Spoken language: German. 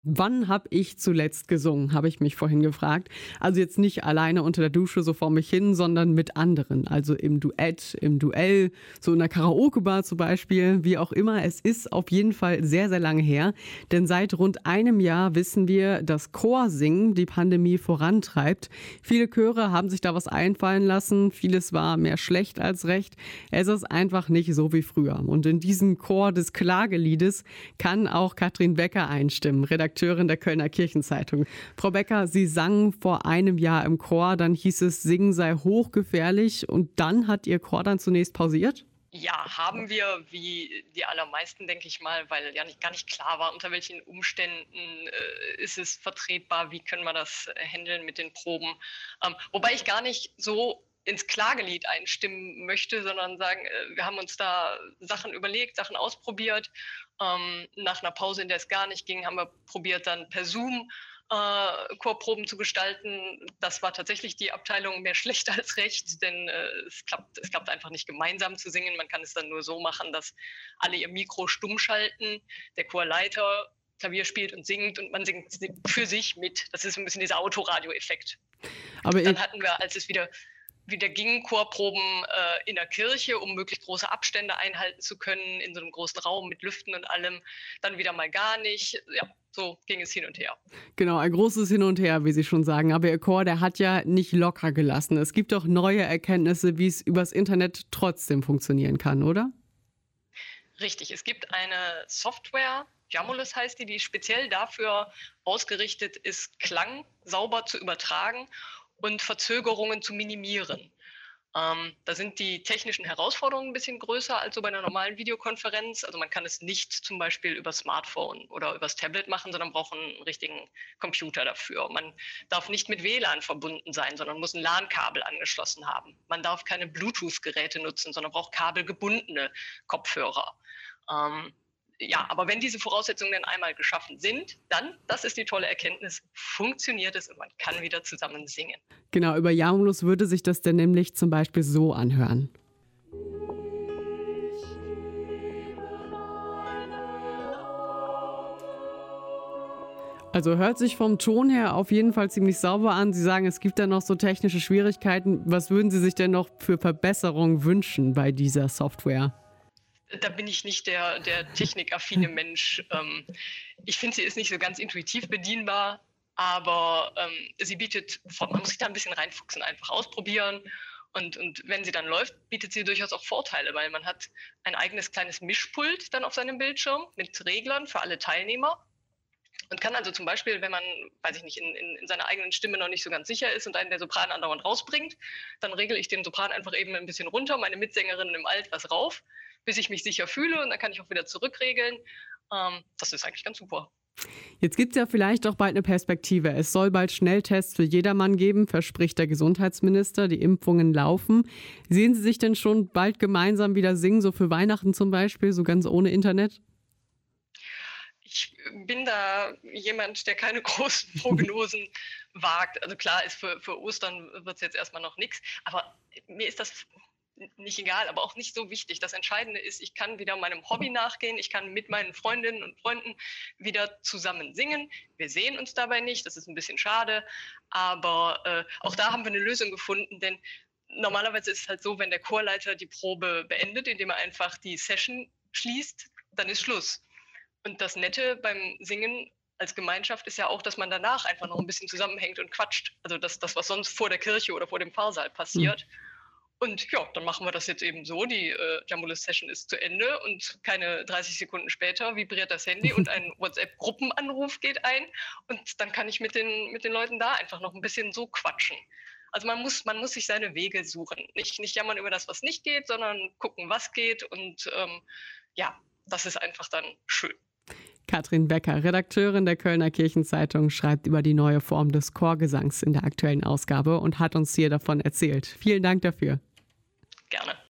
Wann habe ich zuletzt gesungen, habe ich mich vorhin gefragt. Also jetzt nicht alleine unter der Dusche so vor mich hin, sondern mit anderen. Also im Duett, im Duell, so in der Karaoke-Bar zum Beispiel, wie auch immer. Es ist auf jeden Fall sehr, sehr lange her. Denn seit rund einem Jahr wissen wir, dass Chorsingen die Pandemie vorantreibt. Viele Chöre haben sich da was einfallen lassen. Vieles war mehr schlecht als recht. Es ist einfach nicht so wie früher. Und in diesen Chor des Klageliedes kann auch Katrin Becker einstimmen, Redakteurin der Kölner Kirchenzeitung. Frau Becker, Sie sangen vor einem Jahr im Chor, dann hieß es, Singen sei hochgefährlich und dann hat Ihr Chor dann zunächst pausiert? Ja, haben wir, wie die allermeisten, denke ich mal, weil ja gar nicht klar war, unter welchen Umständen ist es vertretbar, wie können wir das handeln mit den Proben. Wobei ich gar nicht so ins Klagelied einstimmen möchte, sondern sagen, wir haben uns da Sachen überlegt, Sachen ausprobiert. Nach einer Pause, in der es gar nicht ging, haben wir probiert, dann per Zoom Chorproben zu gestalten. Das war tatsächlich die Abteilung mehr schlecht als recht, denn es klappt einfach nicht gemeinsam zu singen. Man kann es dann nur so machen, dass alle ihr Mikro stumm schalten, der Chorleiter Klavier spielt und singt und man singt für sich mit. Das ist ein bisschen dieser Autoradio-Effekt. Aber Dann hatten wir, als es wieder ging, Chorproben in der Kirche, um möglichst große Abstände einhalten zu können, in so einem großen Raum mit Lüften und allem. Dann wieder mal gar nicht. Ja, so ging es hin und her. genau, ein großes Hin und Her, wie Sie schon sagen. Aber Ihr Chor, der hat ja nicht locker gelassen. Es gibt doch neue Erkenntnisse, wie es übers Internet trotzdem funktionieren kann, oder? Richtig, es gibt eine Software, Jamulus heißt die speziell dafür ausgerichtet ist, Klang sauber zu übertragen und Verzögerungen zu minimieren. Da sind die technischen Herausforderungen ein bisschen größer als so bei einer normalen Videokonferenz. Also man kann es nicht zum Beispiel über Smartphone oder übers Tablet machen, sondern braucht einen richtigen Computer dafür. Man darf nicht mit WLAN verbunden sein, sondern muss ein LAN-Kabel angeschlossen haben. Man darf keine Bluetooth-Geräte nutzen, sondern braucht kabelgebundene Kopfhörer. Ja, aber wenn diese Voraussetzungen dann einmal geschaffen sind, dann, das ist die tolle Erkenntnis, funktioniert es und man kann wieder zusammen singen. Genau, über Jamulus würde sich das denn nämlich zum Beispiel so anhören. Also hört sich vom Ton her auf jeden Fall ziemlich sauber an. Sie sagen, es gibt da noch so technische Schwierigkeiten. Was würden Sie sich denn noch für Verbesserungen wünschen bei dieser Software? Da bin ich nicht der technikaffine Mensch. Ich finde, sie ist nicht so ganz intuitiv bedienbar, aber sie bietet, man muss sich da ein bisschen reinfuchsen, einfach ausprobieren. Und wenn sie dann läuft, bietet sie durchaus auch Vorteile, weil man hat ein eigenes kleines Mischpult dann auf seinem Bildschirm mit Reglern für alle Teilnehmer. Und kann also zum Beispiel, wenn man, weiß ich nicht, in seiner eigenen Stimme noch nicht so ganz sicher ist und einen der Sopran andauernd rausbringt, dann regle ich den Sopran einfach eben ein bisschen runter, meine Mitsängerin im Alt was rauf, bis ich mich sicher fühle und dann kann ich auch wieder zurückregeln. Das ist eigentlich ganz super. Jetzt gibt es ja vielleicht auch bald eine Perspektive. Es soll bald Schnelltests für jedermann geben, verspricht der Gesundheitsminister. Die Impfungen laufen. Sehen Sie sich denn schon bald gemeinsam wieder singen, so für Weihnachten zum Beispiel, so ganz ohne Internet? Ich bin da jemand, der keine großen Prognosen wagt. Also klar ist für Ostern wird es jetzt erstmal noch nichts, aber mir ist das nicht egal, aber auch nicht so wichtig. Das Entscheidende ist, ich kann wieder meinem Hobby nachgehen, ich kann mit meinen Freundinnen und Freunden wieder zusammen singen. Wir sehen uns dabei nicht, das ist ein bisschen schade, aber auch da haben wir eine Lösung gefunden, denn normalerweise ist es halt so, wenn der Chorleiter die Probe beendet, indem er einfach die Session schließt, dann ist Schluss. Und das Nette beim Singen als Gemeinschaft ist ja auch, dass man danach einfach noch ein bisschen zusammenhängt und quatscht. Also das, was sonst vor der Kirche oder vor dem Pfarrsaal passiert. Und ja, dann machen wir das jetzt eben so. Die Jamulus-Session ist zu Ende und keine 30 Sekunden später vibriert das Handy und ein WhatsApp-Gruppenanruf geht ein. Und dann kann ich mit den Leuten da einfach noch ein bisschen so quatschen. Also man muss sich seine Wege suchen. Nicht jammern über das, was nicht geht, sondern gucken, was geht. Und ja, das ist einfach dann schön. Katrin Becker, Redakteurin der Kölner Kirchenzeitung, schreibt über die neue Form des Chorgesangs in der aktuellen Ausgabe und hat uns hier davon erzählt. Vielen Dank dafür. Gerne.